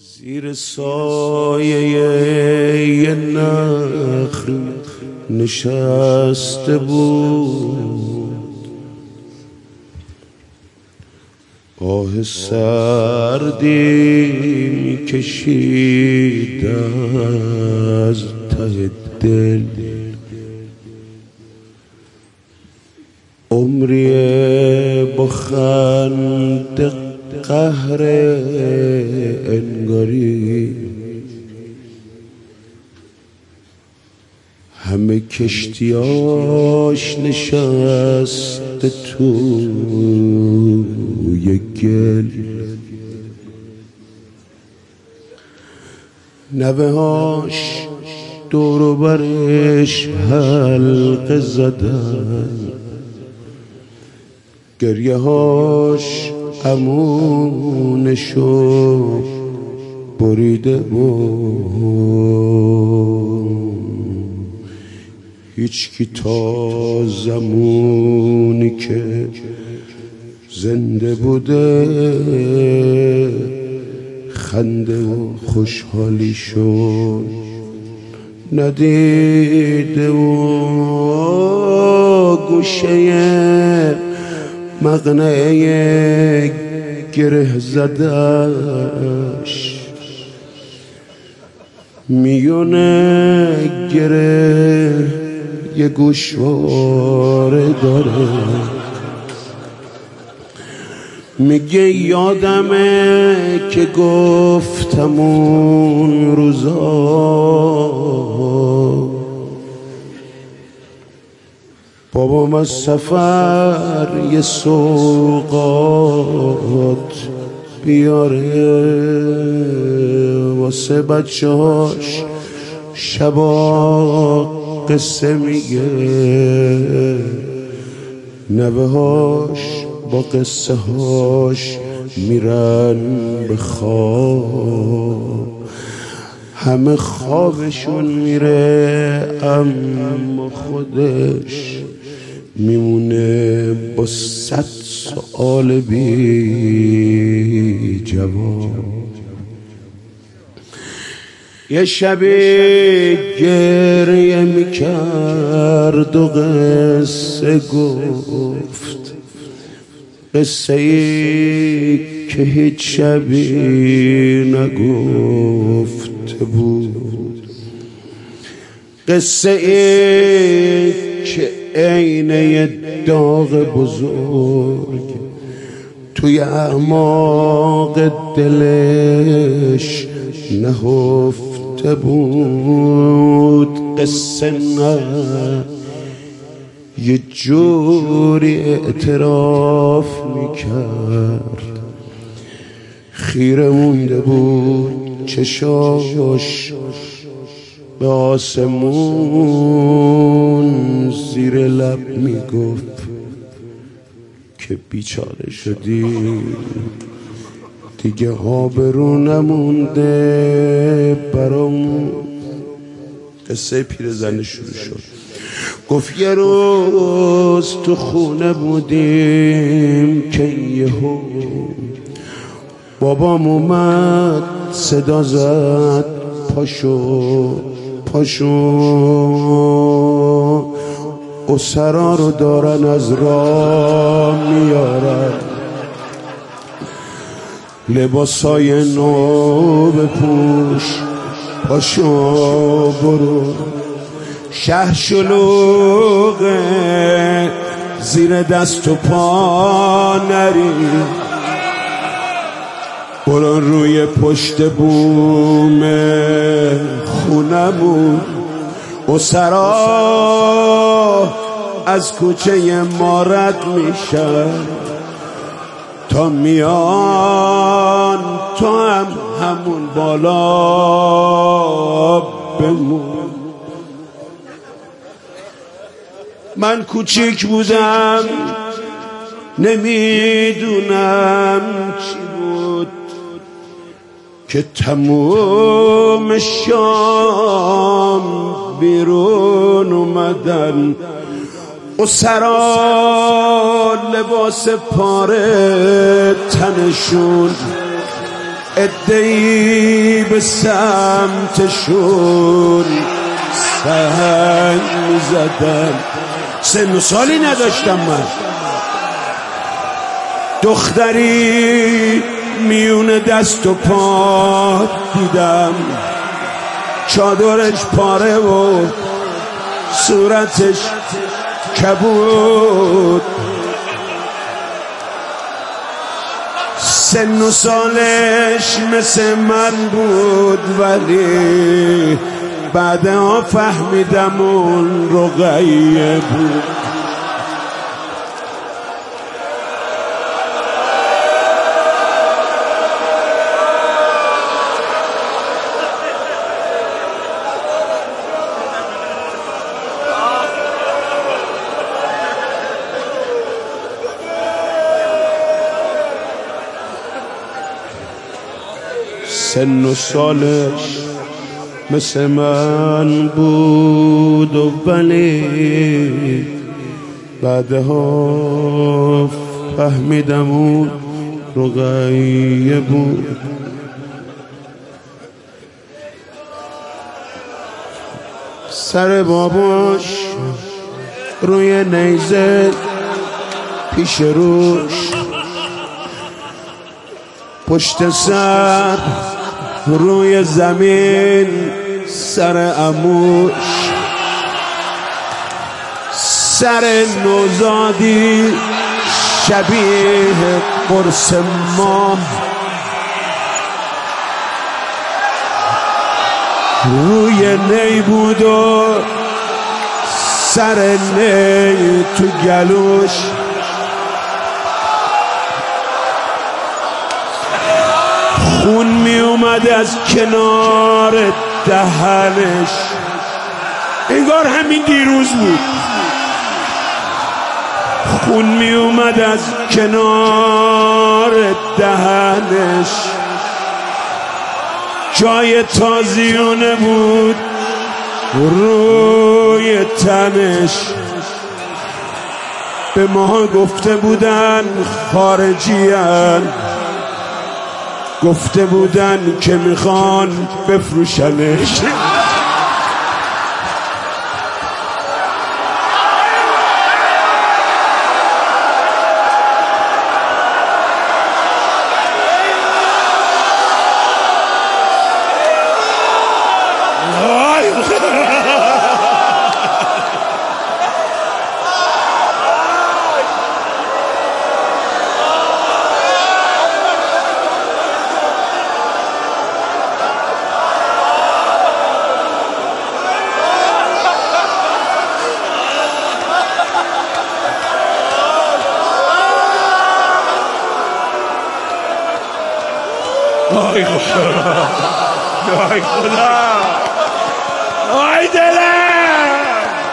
زیر سایه یه نخل نشسته بود، آه سردی میکشید از ته دل. عمری با خنده قهر انگاری، همه کشتیاش نشسته توی گل. نوه هاش دور برش حلقه زدن، گریه هاش امونشو بریده بود. هیچکی تا زمانی که زنده بوده خنده و خوشحالی شد ندیده و گوشه مقنعه گره زدش، میونه گره یه گوشواره داره. میگه یادمه که گفتم اون روزا بابام از سفر یه سوغات بیاره واسه بچه هاش، شبا قصه میگه، نوه هاش با قصه هاش میرن به خواب. همه خوابشون میره اما خودش میمونه با 100 سؤال بی جواب. یه شبی گریه میکرد و قصه گفت، قصه ای که هیچ شبی نگفته بود، قصه ای که عین یه داغ بزرگ توی اعماق دلش نهفته بود. قصه نه یه جوری اعتراف میکرد، خیره مونده بود چشاش به آسمون، زیر لب میگفت که بیچاره شدی دیگه آبرو نمونده برامون. قصه پیرزن شروع شد. گفت یه روز تو خونه بودیم که یهو بابام اومد صدا زد پاشو پاشو، اسرا رو دارن از راه میارن، لباسای نو بپوش، پاشو برو، شهر شلوغه زیر دست و پا نری، برو روی پشت بوم خونمون، اسرا از کوچه ما رد میشن تا میان تو هم همون بالا بمون. من کوچیک بودم نمیدونم چی بود که تموم شام بیرون اومدن، اسرا لباس پاره تنشون ادهی به سمتشون سنگ میزدن. سن و سالی نداشتم من. دختری میون دست و پا دیدم، چادرش پاره و صورتش کبود. سن و سالش مثل من بود، ولی بعدها فهمیدم اون رقیه بود. سن و سالش مثل من بود و ولی بعدها فهمیدم اون رقیه بود. سر باباش روی نیزه پیش روش، پشت سر روی زمین سر عموش، سر نوزادی شبیه قرص ماه، روی نی بود و سر نی تو گلوش، خون می اومد از کنار دهنش، انگار همین دیروز بود. خون می اومد از کنار دهنش، جای تازیانه بود روی تنش. به ما گفته بودن خارجیان، گفته بودن که میخوان بفروشنش. آی خدا، آی خدا، آی دلم.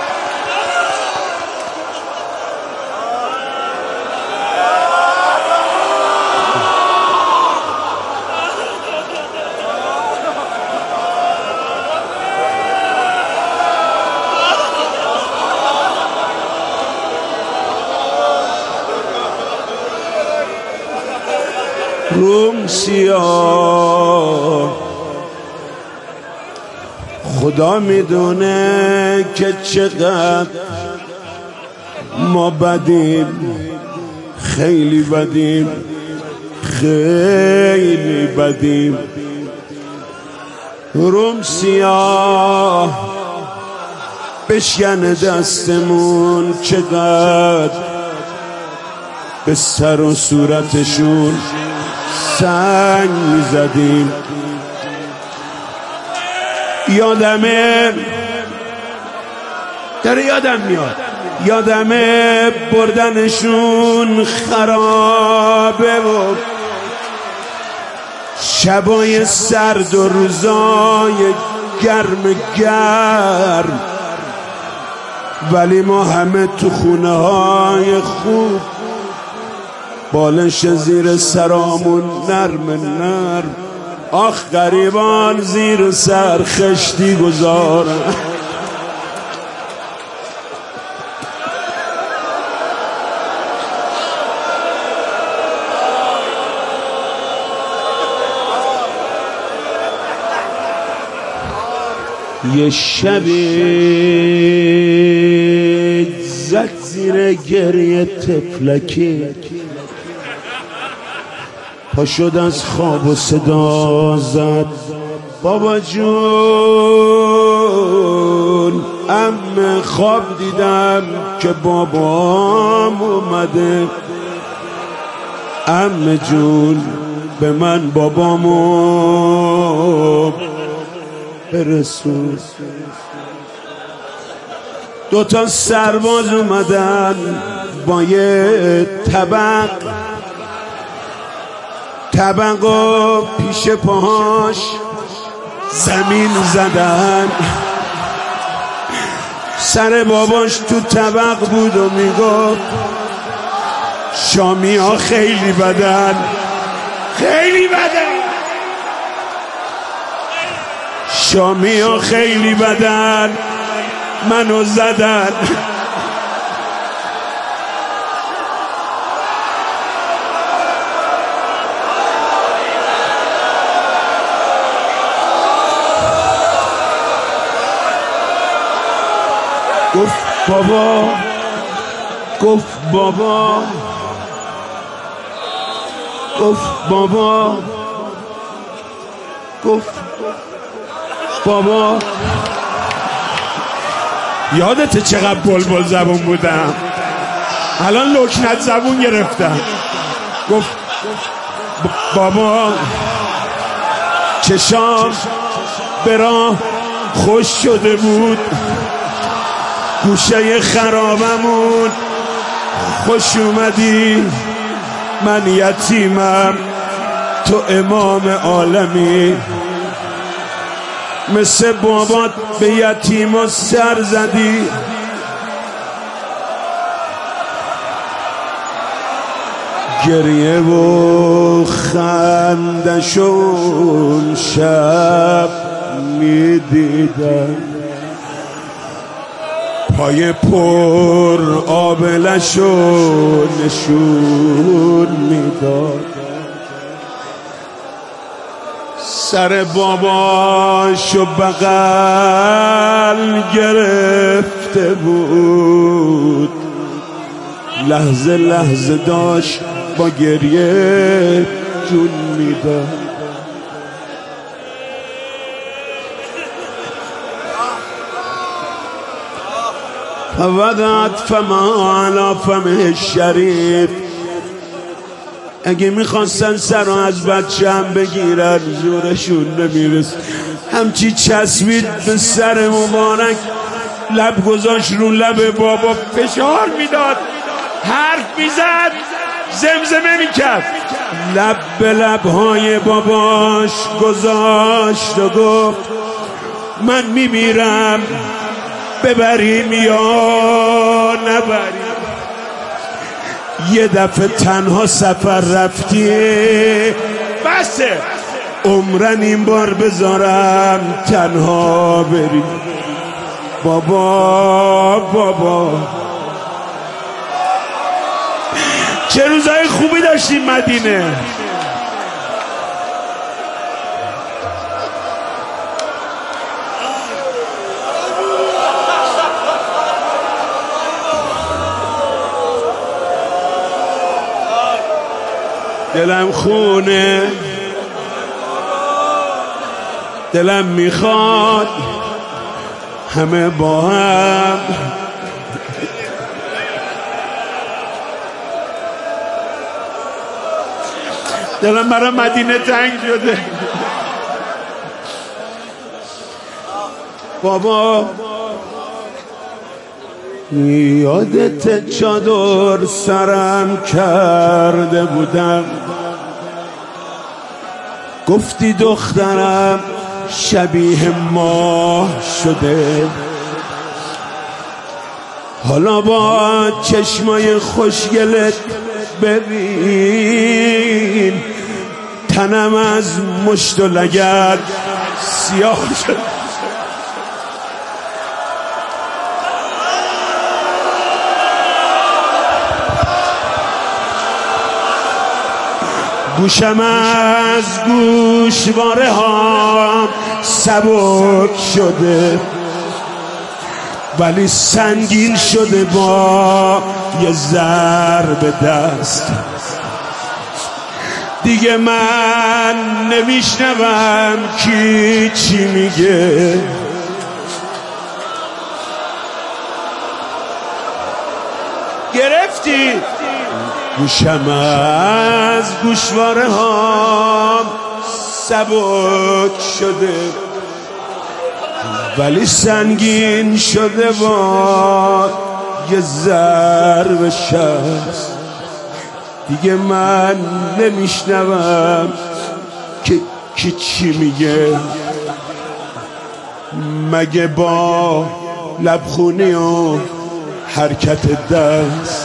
روم سیاه، خدا میدونه که چقدر ما بدیم، خیلی بدیم، خیلی بدیم. روم سیاه بشکنه دستمون، چقدر به سر و صورتشون سنگ میزدیم. یادمه، داره یادم میاد، یادمه بردنشون خرابه و شبای سرد و روزای گرم گرم، ولی ما همه تو خونه های خوب، بالش زیر سرامون نرم نرم. آخ غریبان زیر سر خشتی گذارن. یه شبی زد زیر گریه تفلکی، پا شد از خواب و صدا زد بابا جون، عمه خواب دیدم که بابام اومده، عمه جون به من بابامو برسون. دوتا سرباز اومدن با یه طبق و پیش پاهاش زمین زدن. سر باباش تو طبق بود و میگفت شامی ها خیلی بدن، خیلی بدن، شامی ها خیلی بدن، منو زدن. گفت بابا، گفت بابا، گفت بابا، گفت بابا. یادته چقدر بلبل زبون بودم؟ الان لکنت زبون گرفتم. گفت بابا چشام به راه خوش شده بود، گوشه خرابمون خوش اومدی، من یتیمم تو امام عالمی، مثل بابات به یتیما سر زدی. گریه و خندشون شب میدیدم، پای پر آبلشون نشون میداد، سر باباشو بغل گرفته بود، لحظه لحظه داشت با گریه جون میداد. فودت فما علی فمه الشریف. اگه میخواستن سر رو از بچه هم بگیرن زورشون نمیرس، همچی چسبید به سر مبارک، لب گذاشت رو لب بابا، فشار میداد، حرف میزد، زمزمه میکرد، لب به لبهای باباش گذاشت و گفت من میمیرم، ببریم یا نبریم. یه دفعه تنها سفر رفتی، بسه عمرن این بار بذارم تنها بریم. بابا بابا چه روزای خوبی داشتیم مدینه. دلم خونه، دلم میخواد همه با هم دلم برای مدینه تنگ شده. بابا یادت چادر سرم کرده بودم، گفتی دخترم شبیه ماه شده، حالا با چشمای خوشگلت ببین تنم از مشت و لگد سیاه شد. گوشم از گوشواره ها سبک شده ولی سنگین شده با یه ضرب دست. دیگه من نمیشنوم کی چی میگه، گرفتی؟ گوشم از گوشواره ها سبک شده ولی سنگین شده با یه ضرب شست. دیگه من نمیشنوم که کی چی میگه، مگه با لبخونی و حرکت دست.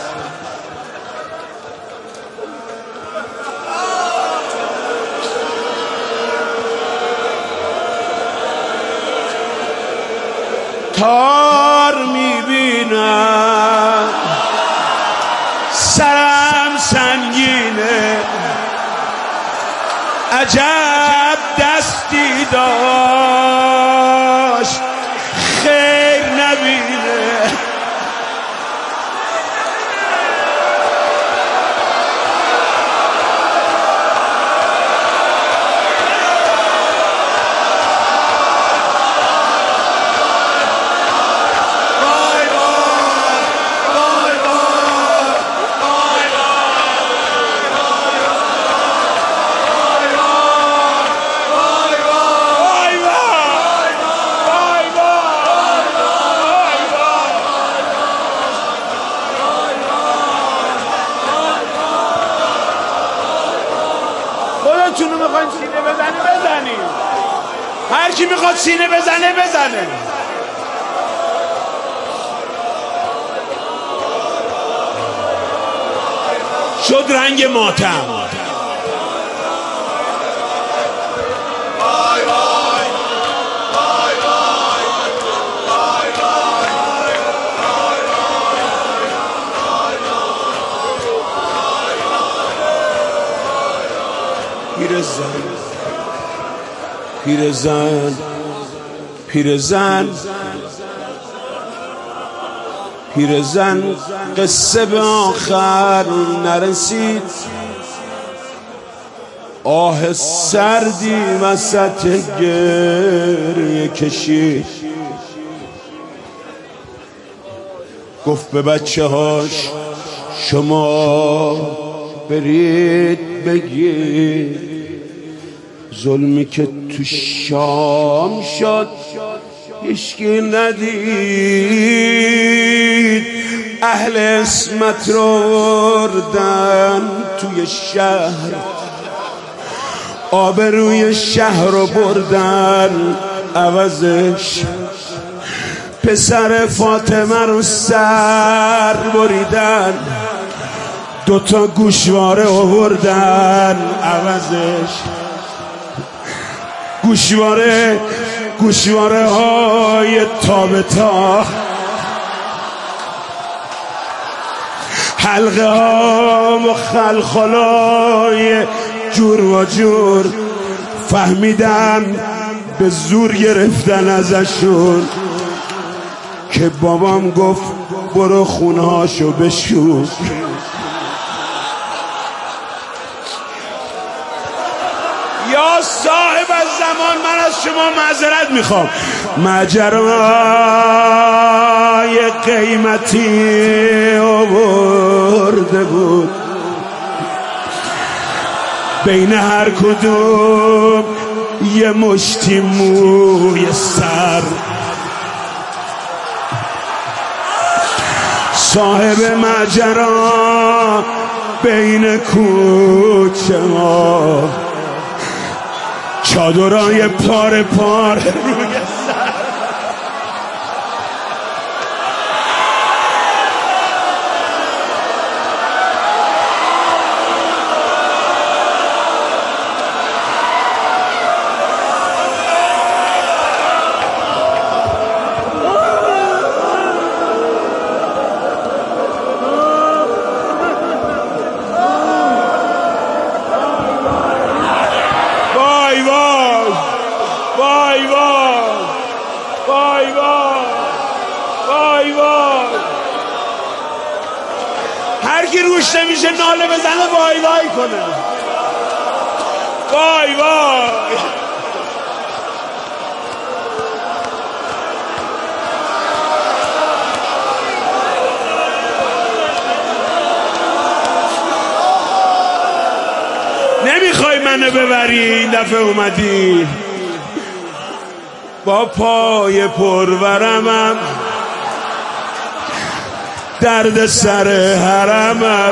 تار میبینم سرم سنگینه، عجب دستی داشت خیر نبینه. خودتونو میخواین سینه بزنید، هر کی میخواد سینه بزنه. شد رنگ ماتم. پیرزن قصه به آخر نرسید، آه سردی وسط گریه کشید. گفت به بچه هاش شما برید بگید ظلمی که تو شام شد هیچکی ندید. اهل اسمت رو بردن توی شهر، آبروی شهر رو بردن عوضش. پسر فاطمه رو سر بریدن، دوتا گوشواره آوردن عوضش. گوشواره های تابتا، حلقه ها و خلخالای جور و جور. فهمیدم به زور گرفتن ازشون که بابام گفت برو خونه هاشو بشور. یا صاحب الزمان من از شما معذرت میخوام، ماجرای قیمتی آورده بود، بین هر کدوم یه مشتی موی سر. صاحب ماجرا بین کوچه ها چادرای پاره پاره روی سر. وای وای وای وای وای. هر کی روش نمیشه ناله بزنه وای وای کنه. وای وای. نمیخوای منو ببری این دفعه اومدی با پای پرورمم درد سر حرمم.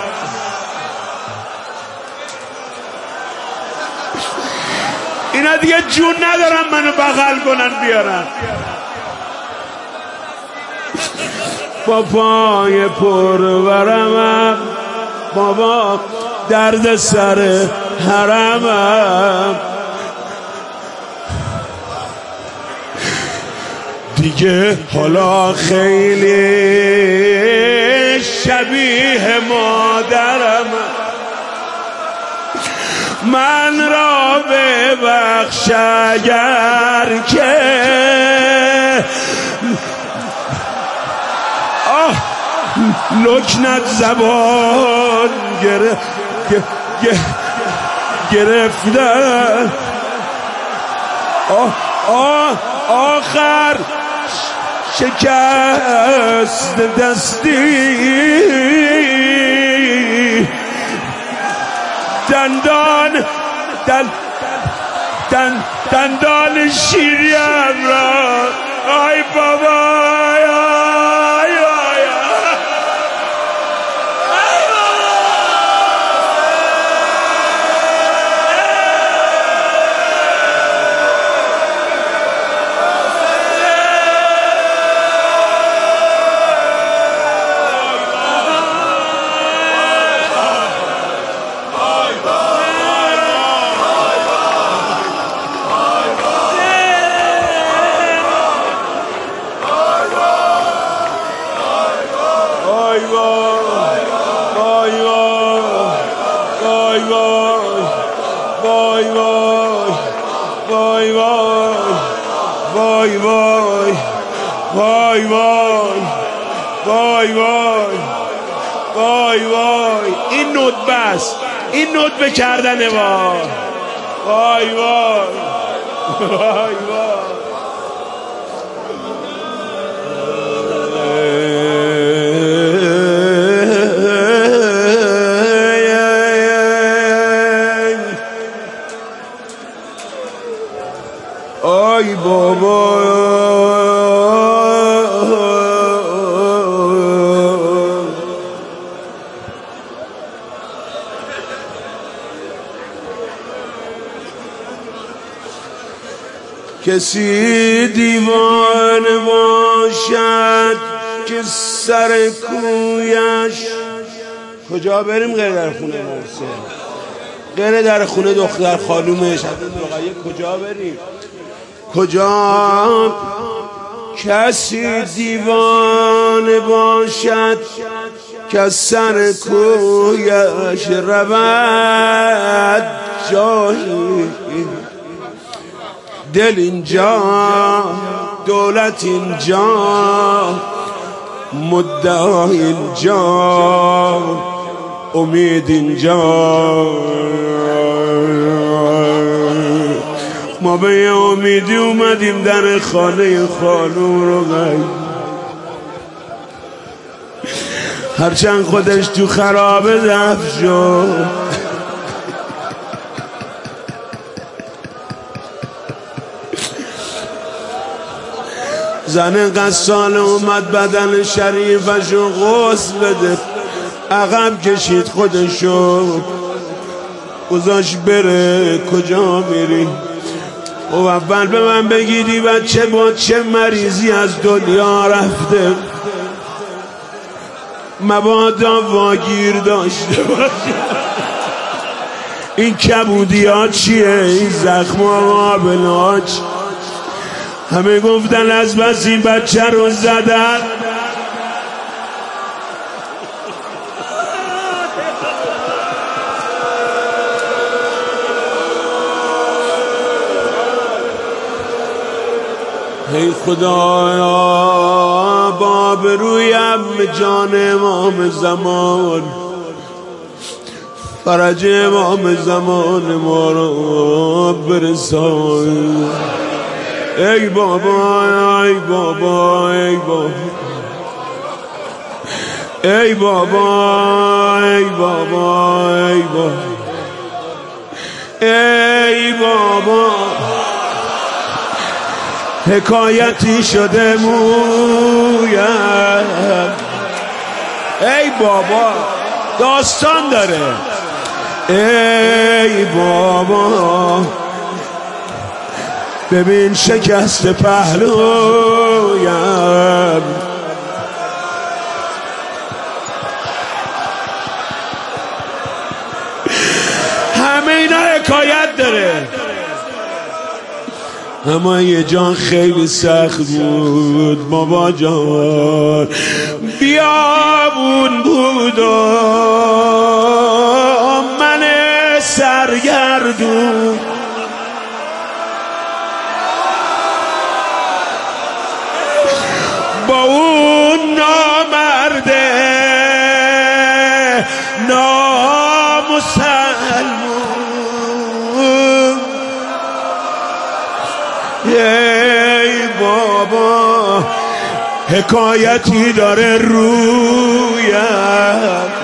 اینا دیگه جون ندارم منو بغل کنن بیارن. با پای پرورمم بابا درد سر حرمم. دیگه حالا خیلی شبیه مادرم. من را ببخش اگر که لکنت زبان گرفتن. آخر شکست دستی دندان شیریم را. آی بابا وای وای وای وای وای وای وای. این ندبه است، این ندبه کردنه. وای وای وای وای. آی بابا کسی دیوانه باشد که سر کویش. کجا بریم غیر در خونه محسن؟ غیر در خونه دختر خانومش کجا بریم؟ کجا کسی دیوانه باشد که سر کویش رود جایی. دل اینجا، دولت اینجا، مدعا اینجا، امید اینجا. ما به یه امیدی اومدیم در خانه خانوم رو گاهی. هرچند خودش تو خرابه دفن شد. زن غسال اومد بدن شریفشو غسل بده، عقب کشید خودشو گذاشت بره. کجا میری؟ او اول به من بگیدی بچه با چه مریضی از دنیا رفته، مبادا واگیر داشته باشه. این کبودی ها چیه؟ این زخم ها بلاچ. همه گفتن از بس این بچه رو زدن. ای خدایا باب رویم جان امام زمان، فرج امام زمان ما را برسان. ای بابا ای بابا ای بابا ای بابا ای بابا ای بابا ای بابا حکایتی شده مویم. ای بابا داستان داره. ای بابا ببین شکست پهلویم. همه اینا حکایت داره. اما یه جان خیلی سخت بود بابا جان، بیابون بود و من سرگردون. با اون نامرده نامسلمون. ای بابا حکایتی داره رویم.